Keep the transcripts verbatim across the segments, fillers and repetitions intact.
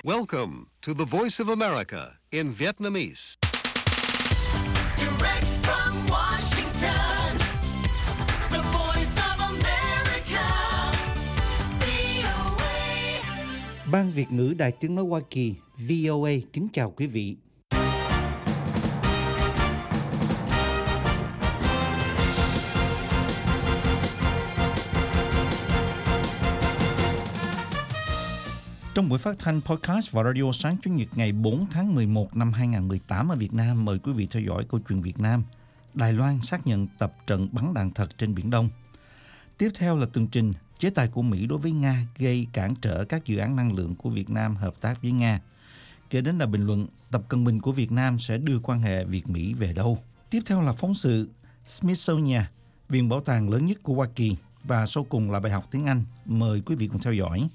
Welcome to the Voice of America in Vietnamese. Direct from Washington, the Voice of America, vê o a. Ban Việt ngữ Đài Tiếng nói Hoa Kỳ vê o a kính chào quý vị. Trong buổi phát thanh podcast và radio sáng Chủ nhật ngày bốn tháng mười một năm hai nghìn không trăm mười tám ở Việt Nam, mời quý vị theo dõi câu chuyện Việt Nam. Đài Loan xác nhận tập trận bắn đạn thật trên Biển Đông. Tiếp theo là tường trình chế tài của Mỹ đối với Nga gây cản trở các dự án năng lượng của Việt Nam hợp tác với Nga. Kế đến là bình luận Tập Cận Bình của Việt Nam sẽ đưa quan hệ Việt-Mỹ về đâu. Tiếp theo là phóng sự Smithsonian, viện bảo tàng lớn nhất của Hoa Kỳ. Và sau cùng là bài học tiếng Anh. Mời quý vị cùng theo dõi.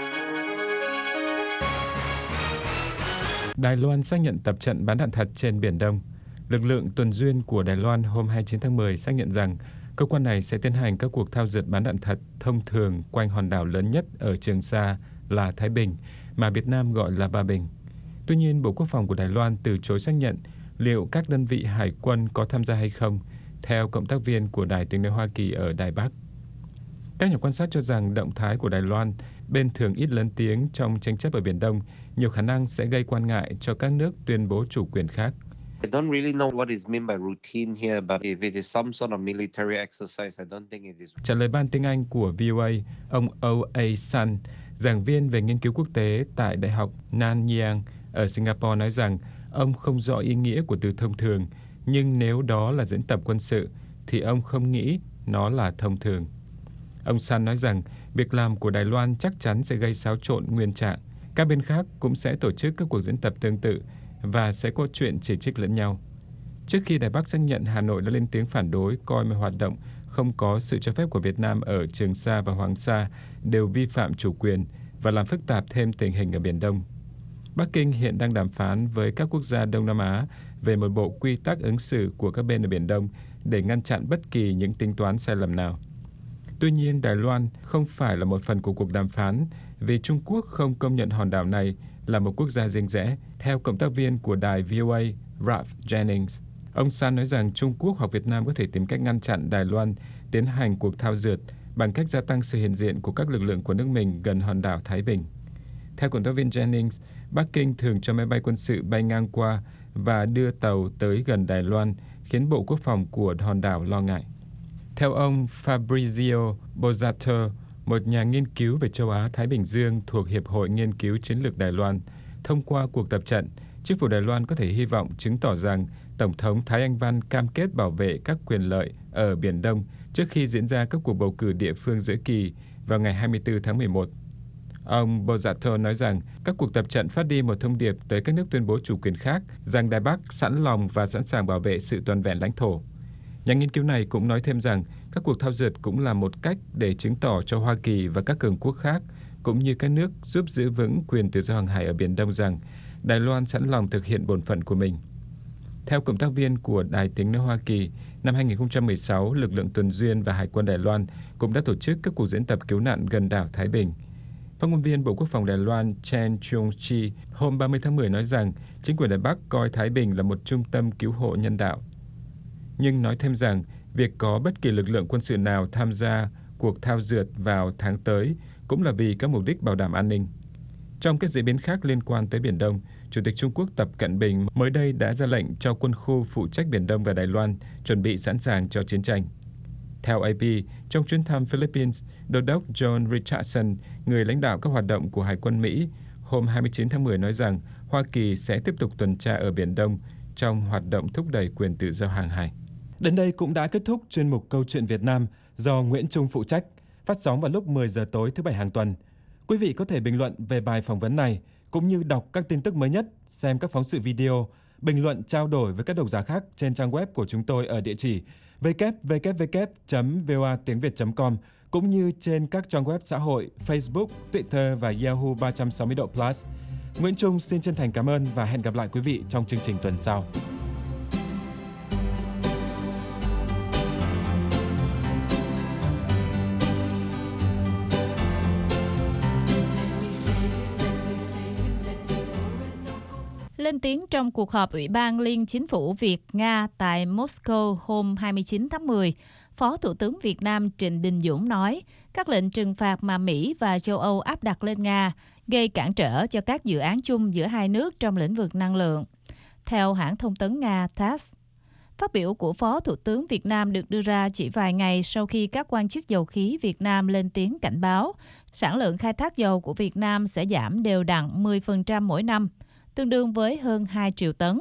Đài Loan xác nhận tập trận bắn đạn thật trên Biển Đông. Lực lượng tuần duyên của Đài Loan hôm hai mươi chín tháng mười xác nhận rằng cơ quan này sẽ tiến hành các cuộc thao dượt bắn đạn thật thông thường quanh hòn đảo lớn nhất ở Trường Sa là Thái Bình, mà Việt Nam gọi là Ba Bình. Tuy nhiên, Bộ Quốc phòng của Đài Loan từ chối xác nhận liệu các đơn vị hải quân có tham gia hay không, theo cộng tác viên của Đài Tiếng nói Hoa Kỳ ở Đài Bắc. Các nhà quan sát cho rằng động thái của Đài Loan, bên thường ít lớn tiếng trong tranh chấp ở Biển Đông, nhiều khả năng sẽ gây quan ngại cho các nước tuyên bố chủ quyền khác. I don't really know what is meant by routine here, but if it is some sort of military exercise, I don't think it is. Trả lời ban tiếng Anh của vê o a, ông O A Sun, giảng viên về nghiên cứu quốc tế tại Đại học Nanyang ở Singapore nói rằng ông không rõ ý nghĩa của từ thông thường, nhưng nếu đó là diễn tập quân sự, thì ông không nghĩ nó là thông thường. Ông Sun nói rằng việc làm của Đài Loan chắc chắn sẽ gây xáo trộn nguyên trạng. Các bên khác cũng sẽ tổ chức các cuộc diễn tập tương tự và sẽ có chuyện chỉ trích lẫn nhau. Trước khi Đài Bắc xác nhận, Hà Nội đã lên tiếng phản đối, coi mọi hoạt động không có sự cho phép của Việt Nam ở Trường Sa và Hoàng Sa đều vi phạm chủ quyền và làm phức tạp thêm tình hình ở Biển Đông. Bắc Kinh hiện đang đàm phán với các quốc gia Đông Nam Á về một bộ quy tắc ứng xử của các bên ở Biển Đông để ngăn chặn bất kỳ những tính toán sai lầm nào. Tuy nhiên, Đài Loan không phải là một phần của cuộc đàm phán vì Trung Quốc không công nhận hòn đảo này là một quốc gia riêng rẽ, theo cộng tác viên của đài vê o a Ralph Jennings. Ông San nói rằng Trung Quốc hoặc Việt Nam có thể tìm cách ngăn chặn Đài Loan tiến hành cuộc thao dượt bằng cách gia tăng sự hiện diện của các lực lượng của nước mình gần hòn đảo Thái Bình. Theo cộng tác viên Jennings, Bắc Kinh thường cho máy bay quân sự bay ngang qua và đưa tàu tới gần Đài Loan, khiến Bộ Quốc phòng của hòn đảo lo ngại. Theo ông Fabrizio Bozzato, một nhà nghiên cứu về châu Á-Thái Bình Dương thuộc Hiệp hội Nghiên cứu Chiến lược Đài Loan, thông qua cuộc tập trận, chính phủ Đài Loan có thể hy vọng chứng tỏ rằng Tổng thống Thái Anh Văn cam kết bảo vệ các quyền lợi ở Biển Đông trước khi diễn ra các cuộc bầu cử địa phương giữa kỳ vào ngày hai mươi tư tháng mười một. Ông Bozzato nói rằng các cuộc tập trận phát đi một thông điệp tới các nước tuyên bố chủ quyền khác rằng Đài Bắc sẵn lòng và sẵn sàng bảo vệ sự toàn vẹn lãnh thổ. Nhà nghiên cứu này cũng nói thêm rằng các cuộc thao dượt cũng là một cách để chứng tỏ cho Hoa Kỳ và các cường quốc khác, cũng như các nước giúp giữ vững quyền tự do hàng hải ở Biển Đông rằng Đài Loan sẵn lòng thực hiện bổn phận của mình. Theo cộng tác viên của Đài Tiếng nói Hoa Kỳ, năm hai nghìn không trăm mười sáu, lực lượng tuần duyên và Hải quân Đài Loan cũng đã tổ chức các cuộc diễn tập cứu nạn gần đảo Thái Bình. Phát ngôn viên Bộ Quốc phòng Đài Loan Chen Chung-chi hôm ba mươi tháng mười nói rằng chính quyền Đài Bắc coi Thái Bình là một trung tâm cứu hộ nhân đạo, nhưng nói thêm rằng việc có bất kỳ lực lượng quân sự nào tham gia cuộc thao dượt vào tháng tới cũng là vì các mục đích bảo đảm an ninh. Trong các diễn biến khác liên quan tới Biển Đông, Chủ tịch Trung Quốc Tập Cận Bình mới đây đã ra lệnh cho quân khu phụ trách Biển Đông và Đài Loan chuẩn bị sẵn sàng cho chiến tranh. Theo a pê, trong chuyến thăm Philippines, Đô đốc John Richardson, người lãnh đạo các hoạt động của Hải quân Mỹ, hôm hai mươi chín tháng mười nói rằng Hoa Kỳ sẽ tiếp tục tuần tra ở Biển Đông trong hoạt động thúc đẩy quyền tự do hàng hải. Đến đây cũng đã kết thúc chuyên mục Câu chuyện Việt Nam do Nguyễn Trung phụ trách, phát sóng vào lúc mười giờ tối thứ Bảy hàng tuần. Quý vị có thể bình luận về bài phỏng vấn này, cũng như đọc các tin tức mới nhất, xem các phóng sự video, bình luận trao đổi với các độc giả khác trên trang web của chúng tôi ở địa chỉ w w w chấm v o a tiếng việt chấm com, cũng như trên các trang web xã hội Facebook, Twitter và Yahoo ba trăm sáu mươi độ Plus. Nguyễn Trung xin chân thành cảm ơn và hẹn gặp lại quý vị trong chương trình tuần sau. Lên tiếng trong cuộc họp Ủy ban Liên Chính phủ Việt-Nga tại Moscow hôm hai mươi chín tháng mười, Phó Thủ tướng Việt Nam Trịnh Đình Dũng nói các lệnh trừng phạt mà Mỹ và châu Âu áp đặt lên Nga gây cản trở cho các dự án chung giữa hai nước trong lĩnh vực năng lượng. Theo hãng thông tấn Nga tê a ét, phát biểu của Phó Thủ tướng Việt Nam được đưa ra chỉ vài ngày sau khi các quan chức dầu khí Việt Nam lên tiếng cảnh báo sản lượng khai thác dầu của Việt Nam sẽ giảm đều đặn mười phần trăm mỗi năm, tương đương với hơn hai triệu tấn.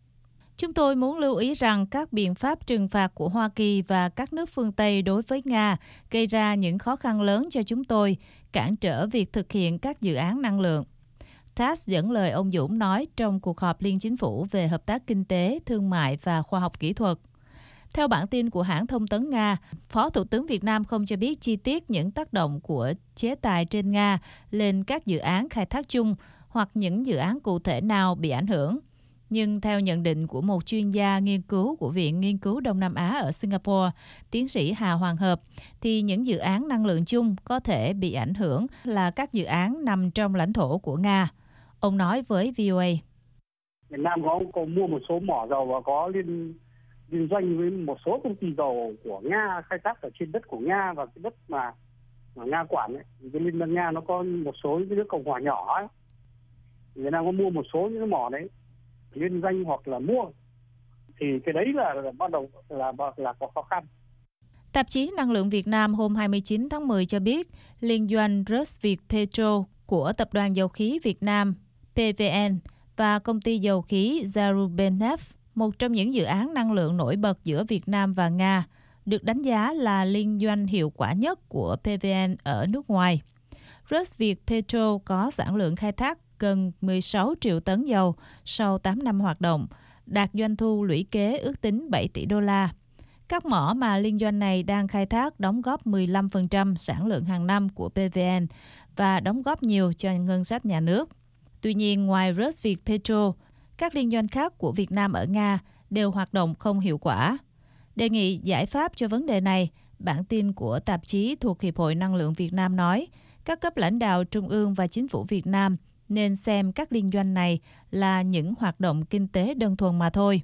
Chúng tôi muốn lưu ý rằng các biện pháp trừng phạt của Hoa Kỳ và các nước phương Tây đối với Nga gây ra những khó khăn lớn cho chúng tôi, cản trở việc thực hiện các dự án năng lượng. tê a ét dẫn lời ông Dũng nói trong cuộc họp Liên Chính phủ về hợp tác kinh tế, thương mại và khoa học kỹ thuật. Theo bản tin của hãng thông tấn Nga, Phó Thủ tướng Việt Nam không cho biết chi tiết những tác động của chế tài trên Nga lên các dự án khai thác chung hoặc những dự án cụ thể nào bị ảnh hưởng. Nhưng theo nhận định của một chuyên gia nghiên cứu của Viện Nghiên cứu Đông Nam Á ở Singapore, tiến sĩ Hà Hoàng Hợp, thì những dự án năng lượng chung có thể bị ảnh hưởng là các dự án nằm trong lãnh thổ của Nga. Ông nói với vê o a. Việt Nam có, có mua một số mỏ dầu và có liên liên doanh với một số công ty dầu của Nga khai thác ở trên đất của Nga và cái đất mà, mà Nga quản ấy. Cái Liên bang Nga nó có một số những cái nước cộng hòa nhỏ ấy. Việt Nam có mua một số những cái mỏ đấy liên danh hoặc là mua, thì cái đấy là, là bắt đầu là là có khó khăn. Tạp chí Năng lượng Việt Nam hôm hai mươi chín tháng mười cho biết liên doanh Rusviet Petro của Tập đoàn Dầu khí Việt Nam pê vê en và công ty dầu khí Zarubenev, một trong những dự án năng lượng nổi bật giữa Việt Nam và Nga, được đánh giá là liên doanh hiệu quả nhất của pê vê en ở nước ngoài. Rusviet Petro có sản lượng khai thác gần mười sáu triệu tấn dầu sau tám năm hoạt động, đạt doanh thu lũy kế ước tính bảy tỷ đô la. Các mỏ mà liên doanh này đang khai thác đóng góp mười lăm phần trăm sản lượng hàng năm của pê vê en và đóng góp nhiều cho ngân sách nhà nước. Tuy nhiên, ngoài Rusviet Petro, các liên doanh khác của Việt Nam ở Nga đều hoạt động không hiệu quả. Đề nghị giải pháp cho vấn đề này, bản tin của tạp chí thuộc Hiệp hội Năng lượng Việt Nam nói, các cấp lãnh đạo Trung ương và Chính phủ Việt Nam nên xem các liên doanh này là những hoạt động kinh tế đơn thuần mà thôi.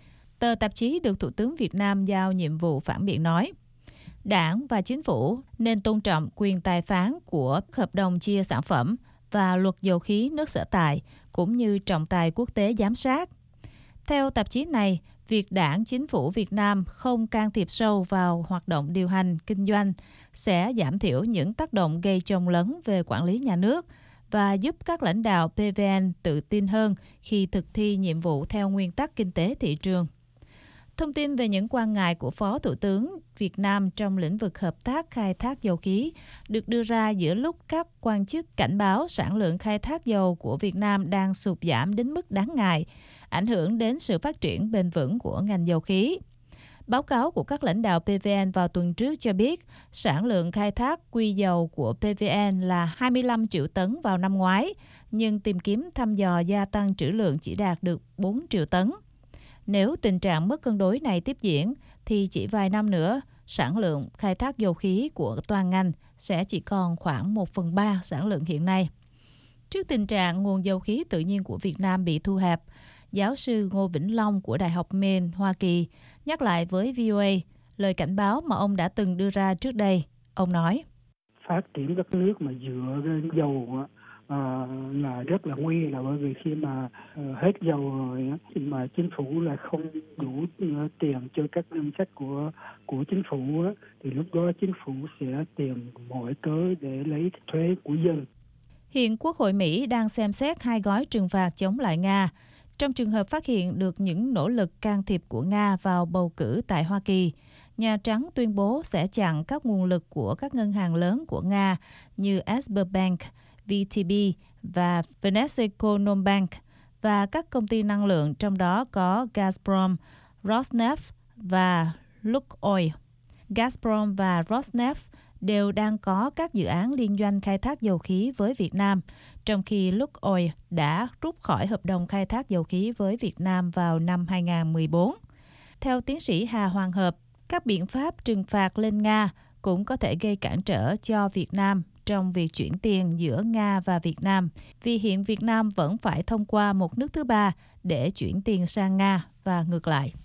Tờ tạp chí được Thủ tướng Việt Nam giao nhiệm vụ phản biện nói, Đảng và Chính phủ nên tôn trọng quyền tài phán của hợp đồng chia sản phẩm và luật dầu khí nước sở tại, cũng như trọng tài quốc tế giám sát. Theo tạp chí này, việc Đảng, Chính phủ Việt Nam không can thiệp sâu vào hoạt động điều hành, kinh doanh sẽ giảm thiểu những tác động gây chồng lấn về quản lý nhà nước và giúp các lãnh đạo pê vê en tự tin hơn khi thực thi nhiệm vụ theo nguyên tắc kinh tế thị trường. Thông tin về những quan ngại của Phó Thủ tướng Việt Nam trong lĩnh vực hợp tác khai thác dầu khí được đưa ra giữa lúc các quan chức cảnh báo sản lượng khai thác dầu của Việt Nam đang sụt giảm đến mức đáng ngại, ảnh hưởng đến sự phát triển bền vững của ngành dầu khí. Báo cáo của các lãnh đạo pê vê en vào tuần trước cho biết sản lượng khai thác quy dầu của pê vê en là hai mươi lăm triệu tấn vào năm ngoái, nhưng tìm kiếm thăm dò gia tăng trữ lượng chỉ đạt được bốn triệu tấn. Nếu tình trạng mất cân đối này tiếp diễn, thì chỉ vài năm nữa, sản lượng khai thác dầu khí của toàn ngành sẽ chỉ còn khoảng một phần ba sản lượng hiện nay. Trước tình trạng nguồn dầu khí tự nhiên của Việt Nam bị thu hẹp, giáo sư Ngô Vĩnh Long của Đại học Maine, Hoa Kỳ, nhắc lại với vê o a lời cảnh báo mà ông đã từng đưa ra trước đây. Ông nói, phát triển các nước mà dựa trên dầu à, là rất là nguy, là bởi vì khi mà à, hết dầu rồi mà chính phủ là không đủ tiền cho các ngân sách của của chính phủ thì lúc đó chính phủ sẽ tìm mọi cớ để lấy thuế của dân. Hiện Quốc hội Mỹ đang xem xét hai gói trừng phạt chống lại Nga. Trong trường hợp phát hiện được những nỗ lực can thiệp của Nga vào bầu cử tại Hoa Kỳ, Nhà Trắng tuyên bố sẽ chặn các nguồn lực của các ngân hàng lớn của Nga như Sberbank, vê tê bê và Vnesecombank và các công ty năng lượng, trong đó có Gazprom, Rosneft và Lukoil. Gazprom và Rosneft đều đang có các dự án liên doanh khai thác dầu khí với Việt Nam, trong khi Lukoil đã rút khỏi hợp đồng khai thác dầu khí với Việt Nam vào năm hai không một bốn. Theo tiến sĩ Hà Hoàng Hợp, các biện pháp trừng phạt lên Nga cũng có thể gây cản trở cho Việt Nam trong việc chuyển tiền giữa Nga và Việt Nam, vì hiện Việt Nam vẫn phải thông qua một nước thứ ba để chuyển tiền sang Nga và ngược lại.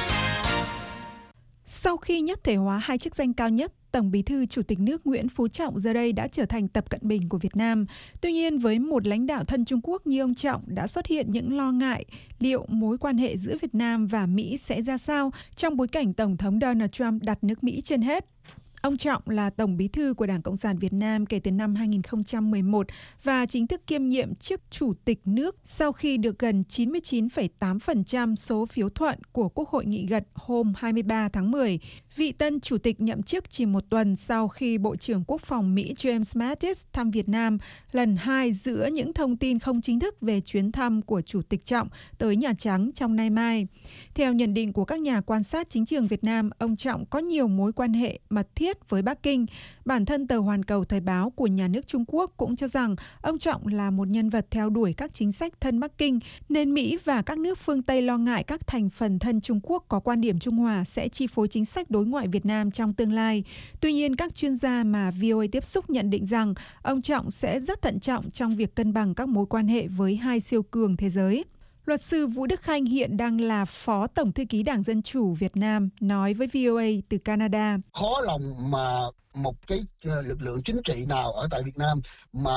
Sau khi nhất thể hóa hai chức danh cao nhất, Tổng Bí thư Chủ tịch nước Nguyễn Phú Trọng giờ đây đã trở thành Tập Cận Bình của Việt Nam. Tuy nhiên, với một lãnh đạo thân Trung Quốc như ông Trọng đã xuất hiện những lo ngại liệu mối quan hệ giữa Việt Nam và Mỹ sẽ ra sao trong bối cảnh Tổng thống Donald Trump đặt nước Mỹ trên hết. Ông Trọng là Tổng Bí thư của Đảng Cộng sản Việt Nam kể từ năm hai nghìn không trăm mười một và chính thức kiêm nhiệm chức Chủ tịch nước sau khi được gần chín mươi chín phẩy tám phần trăm số phiếu thuận của Quốc hội nghị gật hôm hai mươi ba tháng mười. Vị tân Chủ tịch nhậm chức chỉ một tuần sau khi Bộ trưởng Quốc phòng Mỹ James Mattis thăm Việt Nam lần hai giữa những thông tin không chính thức về chuyến thăm của Chủ tịch Trọng tới Nhà Trắng trong nay mai. Theo nhận định của các nhà quan sát chính trường Việt Nam, ông Trọng có nhiều mối quan hệ mật thiết với Bắc Kinh. Bản thân tờ Hoàn Cầu Thời báo của nhà nước Trung Quốc cũng cho rằng ông Trọng là một nhân vật theo đuổi các chính sách thân Bắc Kinh, nên Mỹ và các nước phương Tây lo ngại các thành phần thân Trung Quốc có quan điểm trung hòa sẽ chi phối chính sách đối ngoại Việt Nam trong tương lai. Tuy nhiên, các chuyên gia mà vê o a tiếp xúc nhận định rằng ông Trọng sẽ rất thận trọng trong việc cân bằng các mối quan hệ với hai siêu cường thế giới. Luật sư Vũ Đức Khanh hiện đang là Phó Tổng Thư ký Đảng Dân Chủ Việt Nam, nói với vê o a từ Canada. Khó lòng mà một cái lực lượng chính trị nào ở tại Việt Nam mà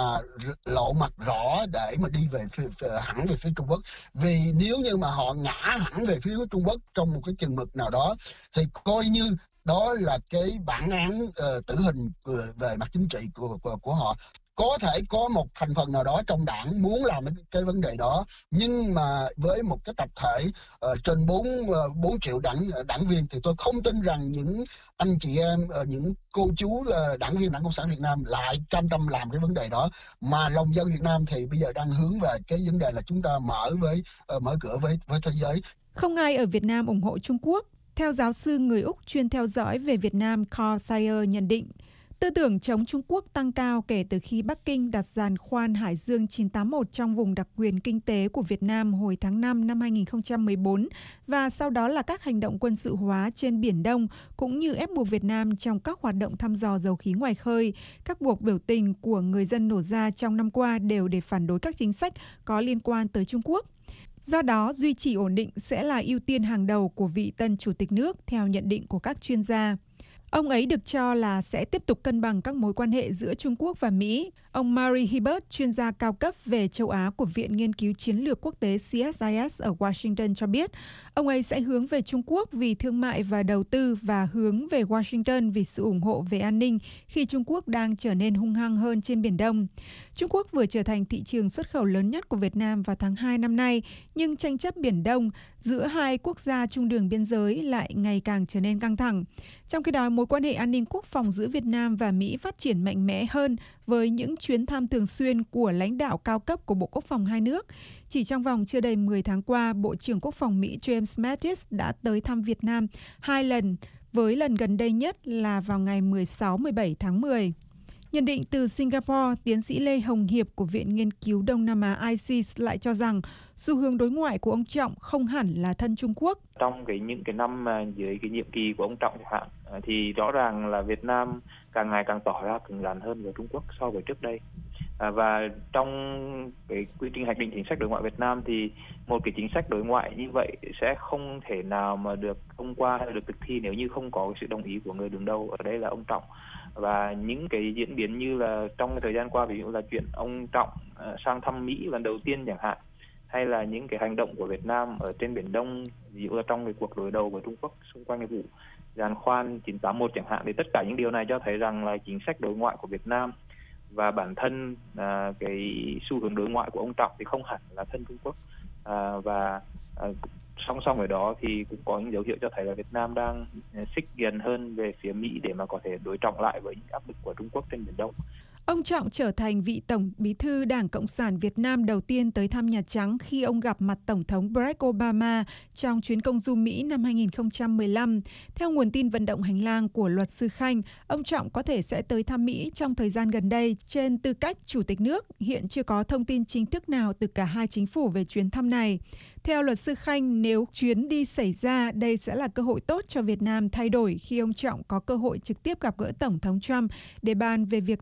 lộ mặt rõ để mà đi về phía, hẳn về phía Trung Quốc. Vì nếu như mà họ ngã hẳn về phía Trung Quốc trong một cái chừng mực nào đó thì coi như đó là cái bản án uh, tử hình về mặt chính trị của, của, của họ. Có thể có một thành phần nào đó trong đảng muốn làm cái, cái vấn đề đó, nhưng mà với một cái tập thể uh, trên bốn triệu đảng đảng viên thì tôi không tin rằng những anh chị em, uh, những cô chú uh, đảng viên Đảng Cộng sản Việt Nam lại cam tâm làm cái vấn đề đó, mà lòng dân Việt Nam thì bây giờ đang hướng về cái vấn đề là chúng ta mở với uh, mở cửa với với thế giới. Không ai ở Việt Nam ủng hộ Trung Quốc. Theo giáo sư người Úc chuyên theo dõi về Việt Nam Carl Thayer nhận định, tư tưởng chống Trung Quốc tăng cao kể từ khi Bắc Kinh đặt giàn khoan Hải Dương chín tám mốt trong vùng đặc quyền kinh tế của Việt Nam hồi tháng năm năm hai nghìn không trăm mười bốn và sau đó là các hành động quân sự hóa trên Biển Đông cũng như ép buộc Việt Nam trong các hoạt động thăm dò dầu khí ngoài khơi. Các cuộc biểu tình của người dân nổ ra trong năm qua đều để phản đối các chính sách có liên quan tới Trung Quốc. Do đó, duy trì ổn định sẽ là ưu tiên hàng đầu của vị tân Chủ tịch nước, theo nhận định của các chuyên gia. Ông ấy được cho là sẽ tiếp tục cân bằng các mối quan hệ giữa Trung Quốc và Mỹ. Ông Murray Hibbert, chuyên gia cao cấp về châu Á của Viện Nghiên cứu Chiến lược Quốc tế C S I S ở Washington cho biết, ông ấy sẽ hướng về Trung Quốc vì thương mại và đầu tư và hướng về Washington vì sự ủng hộ về an ninh khi Trung Quốc đang trở nên hung hăng hơn trên Biển Đông. Trung Quốc vừa trở thành thị trường xuất khẩu lớn nhất của Việt Nam vào tháng hai năm nay, nhưng tranh chấp Biển Đông giữa hai quốc gia trung đường biên giới lại ngày càng trở nên căng thẳng. Trong khi đó, mối quan hệ an ninh quốc phòng giữa Việt Nam và Mỹ phát triển mạnh mẽ hơn với những chuyến thăm thường xuyên của lãnh đạo cao cấp của Bộ Quốc phòng hai nước. Chỉ trong vòng chưa đầy mười tháng qua, Bộ trưởng Quốc phòng Mỹ James Mattis đã tới thăm Việt Nam hai lần, với lần gần đây nhất là vào ngày mười sáu mười bảy tháng mười. Nhận định từ Singapore, tiến sĩ Lê Hồng Hiệp của Viện Nghiên cứu Đông Nam Á I C E S lại cho rằng xu hướng đối ngoại của ông Trọng không hẳn là thân Trung Quốc. Trong cái những cái năm dưới cái nhiệm kỳ của ông Trọng chẳng hạn, thì rõ ràng là Việt Nam càng ngày càng tỏ ra cứng rắn hơn với Trung Quốc so với trước đây. À, và trong cái quy trình hoạch định chính sách đối ngoại Việt Nam thì một cái chính sách đối ngoại như vậy sẽ không thể nào mà được thông qua hay được thực thi nếu như không có cái sự đồng ý của người đứng đầu, ở đây là ông Trọng. Và những cái diễn biến như là trong cái thời gian qua, ví dụ là chuyện ông Trọng uh, sang thăm Mỹ lần đầu tiên chẳng hạn, hay là những cái hành động của Việt Nam ở trên Biển Đông, ví dụ là trong cái cuộc đối đầu với Trung Quốc xung quanh cái vụ giàn khoan chín tám mốt chẳng hạn, thì tất cả những điều này cho thấy rằng là chính sách đối ngoại của Việt Nam và bản thân uh, cái xu hướng đối ngoại của ông Trọng thì không hẳn là thân Trung Quốc. Uh, và uh, song song với đó thì cũng có những dấu hiệu cho thấy là Việt Nam đang xích gần hơn về phía Mỹ để mà có thể đối trọng lại với những áp lực của Trung Quốc trên Biển Đông. Ông Trọng trở thành vị Tổng Bí thư Đảng Cộng sản Việt Nam đầu tiên tới thăm Nhà Trắng khi ông gặp mặt Tổng thống Barack Obama trong chuyến công du Mỹ năm hai nghìn không trăm mười lăm. Theo nguồn tin vận động hành lang của luật sư Khanh, ông Trọng có thể sẽ tới thăm Mỹ trong thời gian gần đây trên tư cách Chủ tịch nước. Hiện chưa có thông tin chính thức nào từ cả hai chính phủ về chuyến thăm này. Theo luật sư Khanh, nếu chuyến đi xảy ra, đây sẽ là cơ hội tốt cho Việt Nam thay đổi khi ông Trọng có cơ hội trực tiếp gặp gỡ Tổng thống Trump để bàn về việc tăng cường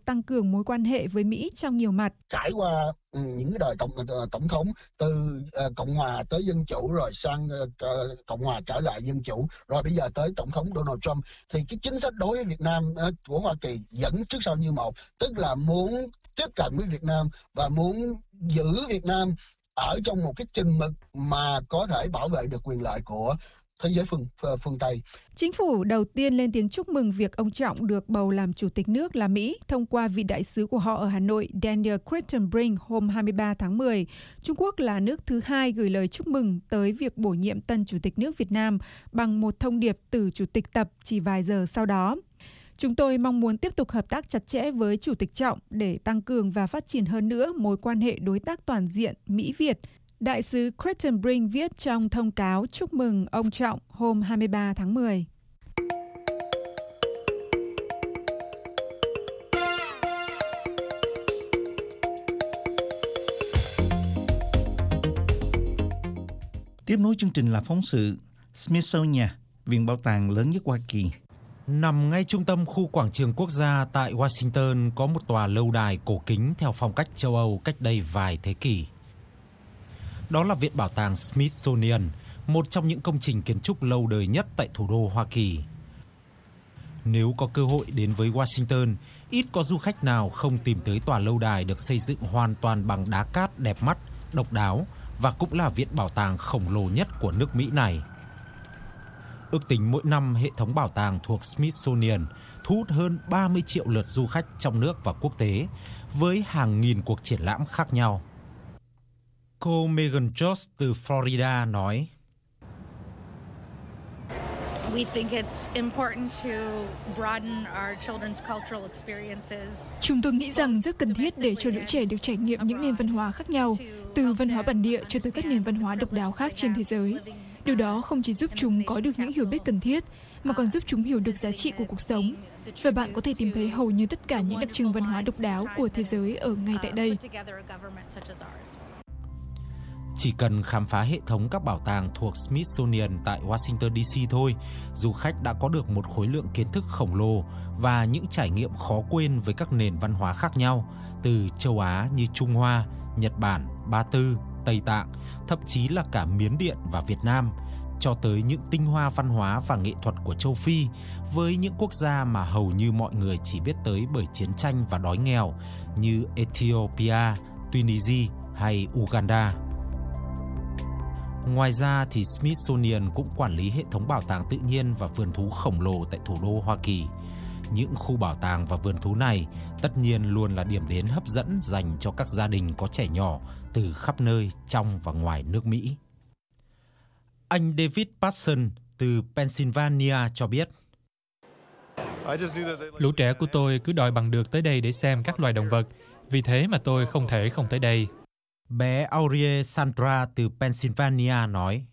mối quan hệ với Mỹ trong nhiều mặt. Trải qua ừ, những cái đời tổng tổng thống từ uh, cộng hòa tới dân chủ rồi sang uh, cộng hòa trở lại dân chủ rồi bây giờ tới tổng thống Donald Trump thì cái chính sách đối với Việt Nam uh, của Hoa Kỳ vẫn trước sau như một, tức là muốn tiếp cận với Việt Nam và muốn giữ Việt Nam ở trong một cái chừng mực mà có thể bảo vệ được quyền lợi của thế giới phương phương Tây. Chính phủ đầu tiên lên tiếng chúc mừng việc ông Trọng được bầu làm chủ tịch nước là Mỹ thông qua vị đại sứ của họ ở Hà Nội Daniel Crittenbrink hôm hai mươi ba tháng mười. Trung Quốc là nước thứ hai gửi lời chúc mừng tới việc bổ nhiệm tân chủ tịch nước Việt Nam bằng một thông điệp từ chủ tịch Tập chỉ vài giờ sau đó. Chúng tôi mong muốn tiếp tục hợp tác chặt chẽ với Chủ tịch Trọng để tăng cường và phát triển hơn nữa mối quan hệ đối tác toàn diện Mỹ-Việt. Đại sứ Crittenbrink viết trong thông cáo chúc mừng ông Trọng hôm hai mươi ba tháng mười. Tiếp nối chương trình là phóng sự Smithsonian, viện bảo tàng lớn nhất Hoa Kỳ. Nằm ngay trung tâm khu quảng trường quốc gia tại Washington có một tòa lâu đài cổ kính theo phong cách châu Âu cách đây vài thế kỷ. Đó là Viện Bảo tàng Smithsonian, một trong những công trình kiến trúc lâu đời nhất tại thủ đô Hoa Kỳ. Nếu có cơ hội đến với Washington, ít có du khách nào không tìm tới tòa lâu đài được xây dựng hoàn toàn bằng đá cát đẹp mắt, độc đáo và cũng là viện bảo tàng khổng lồ nhất của nước Mỹ này. Ước tính mỗi năm hệ thống bảo tàng thuộc Smithsonian thu hút hơn ba mươi triệu lượt du khách trong nước và quốc tế với hàng nghìn cuộc triển lãm khác nhau. Cô Megan Jost từ Florida nói: Chúng tôi nghĩ rằng rất cần thiết để cho lũ trẻ được trải nghiệm những nền văn hóa khác nhau, từ văn hóa bản địa cho tới các nền văn hóa độc đáo khác trên thế giới. Điều đó không chỉ giúp chúng có được những hiểu biết cần thiết, mà còn giúp chúng hiểu được giá trị của cuộc sống. Và bạn có thể tìm thấy hầu như tất cả những đặc trưng văn hóa độc đáo của thế giới ở ngay tại đây. Chỉ cần khám phá hệ thống các bảo tàng thuộc Smithsonian tại Washington đê xê thôi, du khách đã có được một khối lượng kiến thức khổng lồ và những trải nghiệm khó quên với các nền văn hóa khác nhau, từ châu Á như Trung Hoa, Nhật Bản, Ba Tư, Tây Tạng, thậm chí là cả Miến Điện và Việt Nam, cho tới những tinh hoa văn hóa và nghệ thuật của châu Phi, với những quốc gia mà hầu như mọi người chỉ biết tới bởi chiến tranh và đói nghèo như Ethiopia, Tunisia hay Uganda. Ngoài ra thì Smithsonian cũng quản lý hệ thống bảo tàng tự nhiên và vườn thú khổng lồ tại thủ đô Hoa Kỳ. Những khu bảo tàng và vườn thú này tất nhiên luôn là điểm đến hấp dẫn dành cho các gia đình có trẻ nhỏ từ khắp nơi trong và ngoài nước Mỹ. Anh David Passon từ Pennsylvania cho biết: Lũ trẻ của tôi cứ đòi bằng được tới đây để xem các loài động vật, vì thế mà tôi không thể không tới đây. Bé Aurie Sandra từ Pennsylvania nói: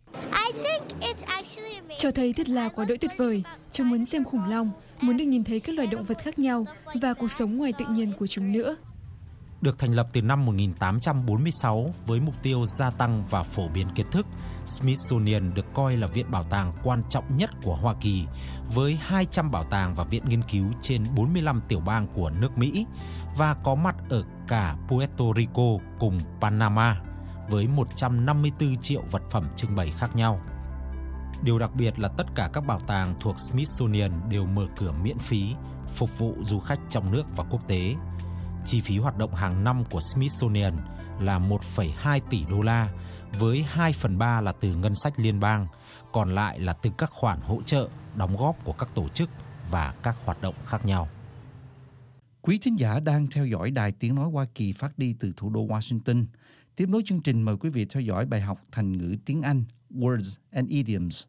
Cho thấy thật là quá đỗi tuyệt vời. Cháu muốn xem khủng long, muốn được nhìn thấy các loài động vật khác nhau và cuộc sống ngoài tự nhiên của chúng nữa. Được thành lập từ năm một nghìn tám trăm bốn mươi sáu với mục tiêu gia tăng và phổ biến kiến thức, Smithsonian được coi là viện bảo tàng quan trọng nhất của Hoa Kỳ, với hai trăm bảo tàng và viện nghiên cứu trên bốn mươi lăm tiểu bang của nước Mỹ và có mặt ở cả Puerto Rico cùng Panama, với một trăm năm mươi tư triệu vật phẩm trưng bày khác nhau. Điều đặc biệt là tất cả các bảo tàng thuộc Smithsonian đều mở cửa miễn phí, phục vụ du khách trong nước và quốc tế. Chi phí hoạt động hàng năm của Smithsonian là một phẩy hai tỷ đô la, với hai phần ba là từ ngân sách liên bang, còn lại là từ các khoản hỗ trợ, đóng góp của các tổ chức và các hoạt động khác nhau. Quý thính giả đang theo dõi Đài Tiếng Nói Hoa Kỳ phát đi từ thủ đô Washington. Tiếp nối chương trình, mời quý vị theo dõi bài học thành ngữ tiếng Anh Words and Idioms.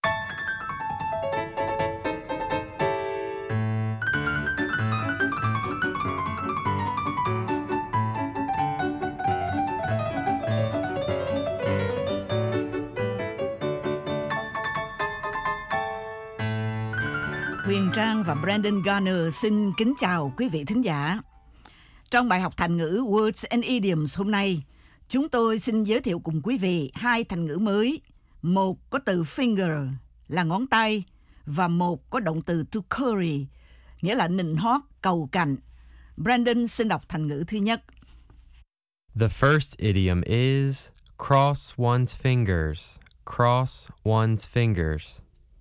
Huyền Trang và Brandon Garner xin kính chào quý vị thính giả. Trong bài học thành ngữ Words and Idioms hôm nay, chúng tôi xin giới thiệu cùng quý vị hai thành ngữ mới. Một có từ finger là ngón tay và một có động từ to curry, nghĩa là nịnh hót, cầu cạnh. Brandon xin đọc thành ngữ thứ nhất. The first idiom is cross one's fingers. Cross one's fingers.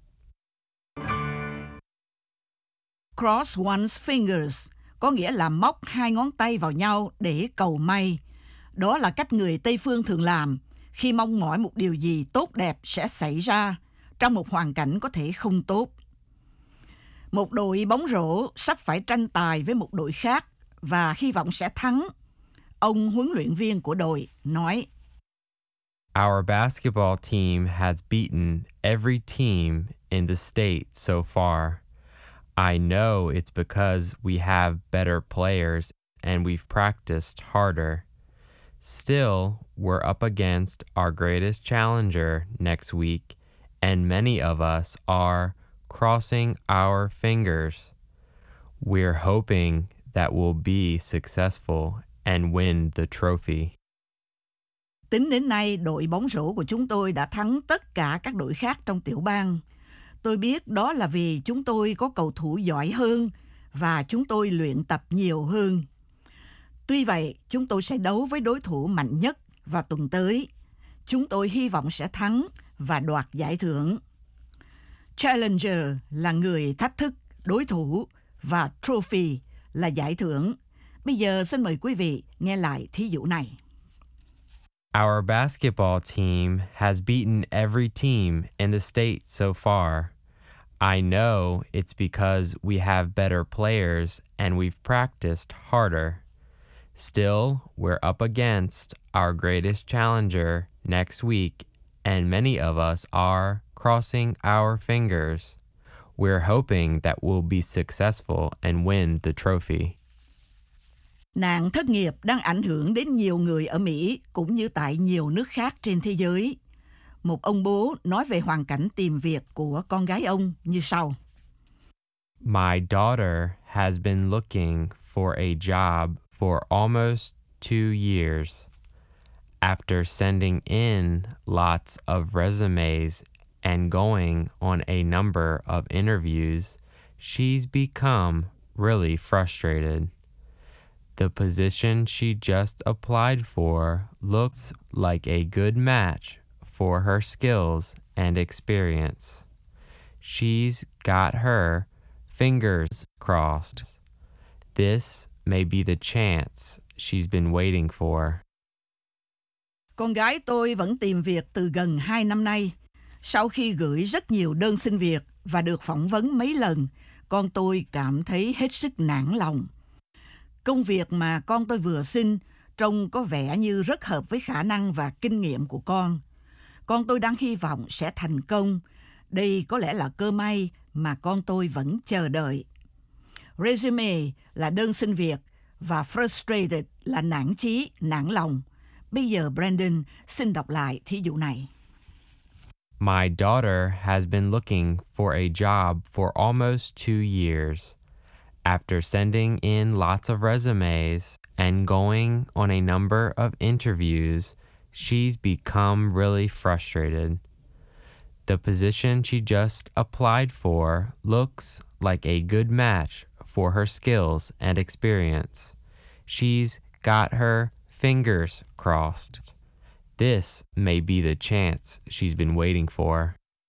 Cross one's fingers có nghĩa là móc hai ngón tay vào nhau để cầu may. Đó là cách người Tây phương thường làm khi mong mỏi một điều gì tốt đẹp sẽ xảy ra trong một hoàn cảnh có thể không tốt. Một đội bóng rổ sắp phải tranh tài với một đội khác và hy vọng sẽ thắng. Ông huấn luyện viên của đội nói: Our basketball team has beaten every team in the state so far. I know it's because we have better players and we've practiced harder. Still, we're up against our greatest challenger next week, and many of us are crossing our fingers. We're hoping that we'll be successful and win the trophy. Tính đến nay, đội bóng rổ của chúng tôi đã thắng tất cả các đội khác trong tiểu bang. Tôi biết đó là vì chúng tôi có cầu thủ giỏi hơn và chúng tôi luyện tập nhiều hơn. Tuy vậy, chúng tôi sẽ đấu với đối thủ mạnh nhất vào tuần tới. Chúng tôi hy vọng sẽ thắng và đoạt giải thưởng. Challenger là người thách thức đối thủ và trophy là giải thưởng. Bây giờ xin mời quý vị nghe lại thí dụ này. Our basketball team has beaten every team in the state so far. I know it's because we have better players and we've practiced harder. Still, we're up against our greatest challenger next week, and many of us are crossing our fingers. We're hoping that we'll be successful and win the trophy. Nạn thất nghiệp đang ảnh hưởng đến nhiều người ở Mỹ cũng như tại nhiều nước khác trên thế giới. Một ông bố nói về hoàn cảnh tìm việc của con gái ông như sau. My daughter has been looking for a job for almost two years. After sending in lots of resumes and going on a number of interviews, she's become really frustrated. The position she just applied for looks like a good match for her skills and experience. She's got her fingers crossed. This may be the chance she's been waiting for. Con gái tôi vẫn tìm việc từ gần hai năm nay. Sau khi gửi rất nhiều đơn xin việc và được phỏng vấn mấy lần, con tôi cảm thấy hết sức nản lòng. Công việc mà con tôi vừa xin trông có vẻ như rất hợp với khả năng và kinh nghiệm của con. Con tôi đang hy vọng sẽ thành công. Đây có lẽ là cơ may mà con tôi vẫn chờ đợi. Resume là đơn xin việc và frustrated là nản chí, nản lòng. Bây giờ Brandon xin đọc lại thí dụ này. My daughter has been looking for a job for almost two years. After sending in lots of resumes and going on a number of interviews, she's become really frustrated. The position she just applied for looks like a good match for her skills and experience. She's got her fingers crossed. This may be the chance she's been waiting for.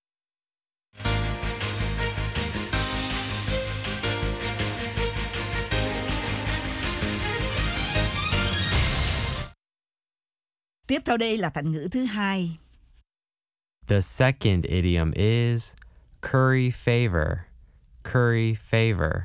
Tiếp theo đây là thành ngữ thứ hai. The second idiom is curry favor. Curry favor.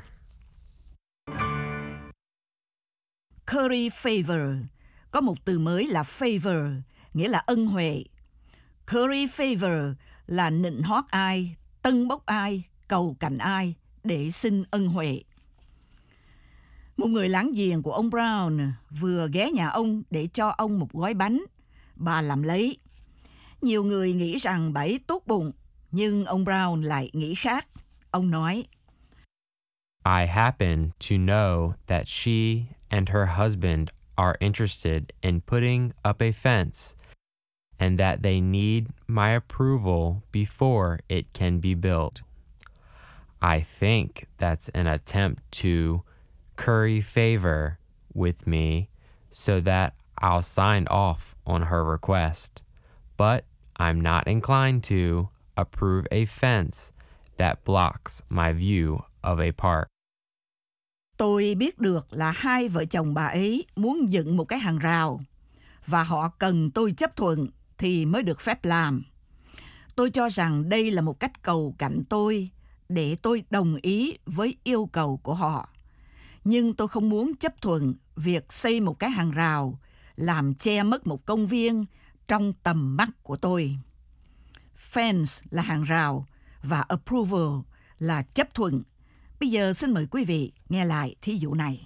Curry favor có một từ mới là favor, nghĩa là ân huệ. Curry favor là nịnh hót ai, tân bốc ai, cầu cạnh ai để xin ân huệ. Một người láng giềng của ông Brown vừa ghé nhà ông để cho ông một gói bánh. Bà làm lấy. Nhiều người nghĩ rằng bà ấy tốt bụng, nhưng ông Brown lại nghĩ khác. Ông nói, I happen to know that she and her husband are interested in putting up a fence and that they need my approval before it can be built. I think that's an attempt to curry favor with me so that I'll sign off on her request, but I'm not inclined to approve a fence that blocks my view of a park. Tôi biết được là hai vợ chồng bà ấy muốn dựng một cái hàng rào và họ cần tôi chấp thuận thì mới được phép làm. Tôi cho rằng đây là một cách cầu cạnh tôi để tôi đồng ý với yêu cầu của họ. Nhưng tôi không muốn chấp thuận việc xây một cái hàng rào làm che mất một công viên trong tầm mắt của tôi. Fence là hàng rào và approval là chấp thuận. Bây giờ xin mời quý vị nghe lại thí dụ này.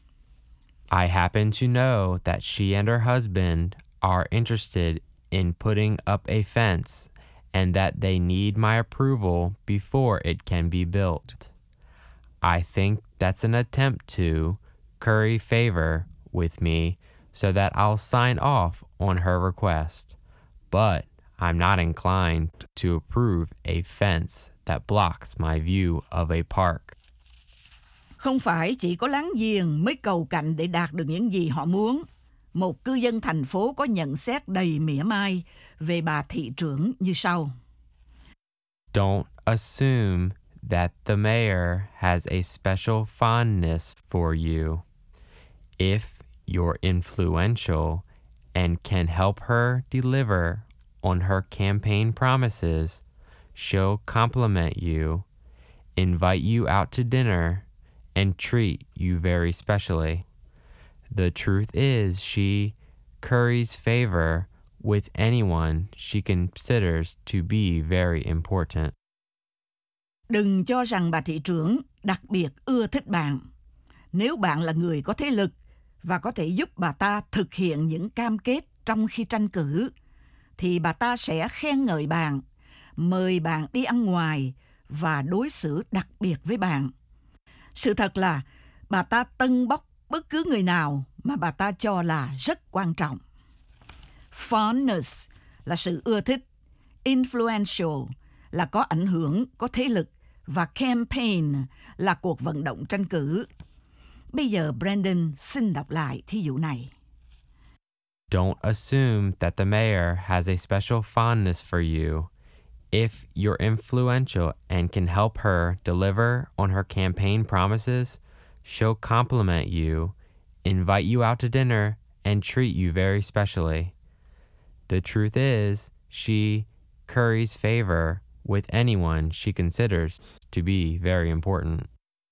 I happen to know that she and her husband are interested in putting up a fence and that they need my approval before it can be built. I think that's an attempt to curry favor with me so that I'll sign off on her request, but I'm not inclined to approve a fence that blocks my view of a park. Không phải chỉ có láng giềng mới cầu cạnh để đạt được những gì họ muốn. Một cư dân thành phố có nhận xét đầy mỉa mai về bà thị trưởng như sau. Don't assume that the mayor has a special fondness for you. If you're influential and can help her deliver on her campaign promises, she'll compliment you, invite you out to dinner, and treat you very specially. The truth is she curries favor with anyone she considers to be very important. Đừng cho rằng bà thị trưởng đặc biệt ưa thích bạn. Nếu bạn là người có thế lực và có thể giúp bà ta thực hiện những cam kết trong khi tranh cử, thì bà ta sẽ khen ngợi bạn, mời bạn đi ăn ngoài và đối xử đặc biệt với bạn. Sự thật là bà ta tâng bốc bất cứ người nào mà bà ta cho là rất quan trọng. Fondness là sự ưa thích, influential là có ảnh hưởng, có thế lực, và campaign là cuộc vận động tranh cử. Bây giờ Brandon xin đọc lại thí dụ này. Don't assume that the mayor has a special fondness for you. If you're influential and can help her deliver on her campaign promises, she'll compliment you, invite you out to dinner, and treat you very specially. The truth is, she curries favor with anyone she considers to be very important.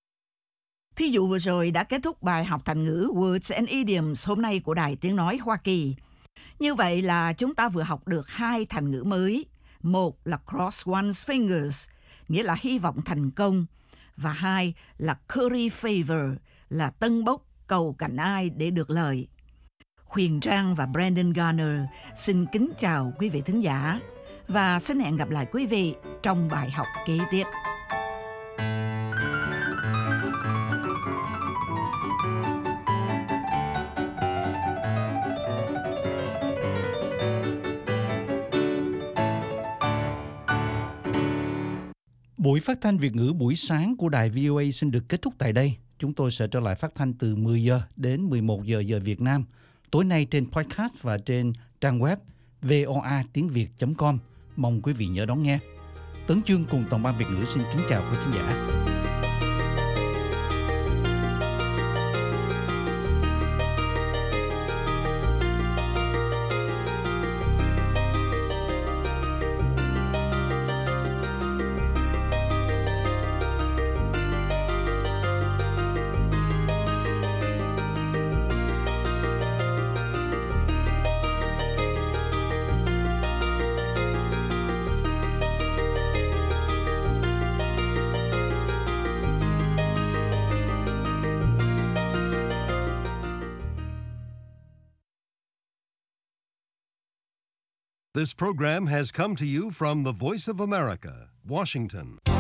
Thí dụ vừa rồi đã kết thúc bài học thành ngữ Words and Idioms hôm nay của Đài Tiếng Nói Hoa Kỳ. Như vậy là chúng ta vừa học được hai thành ngữ mới. Một là cross one's fingers, nghĩa là hy vọng thành công. Và hai là curry favor, là tân bốc cầu cạnh ai để được lợi. Huyền Trang và Brandon Garner xin kính chào quý vị thính giả và xin hẹn gặp lại quý vị trong bài học kế tiếp. Buổi phát thanh Việt ngữ buổi sáng của đài vê o a xin được kết thúc tại đây. Chúng tôi sẽ trở lại phát thanh từ mười giờ đến mười một giờ giờ Việt Nam, tối nay trên podcast và trên trang web voa tiếng việt chấm com. Mong quý vị nhớ đón nghe. Tấn Chương cùng toàn ban Việt ngữ xin kính chào quý khán giả. This program has come to you from the Voice of America, Washington.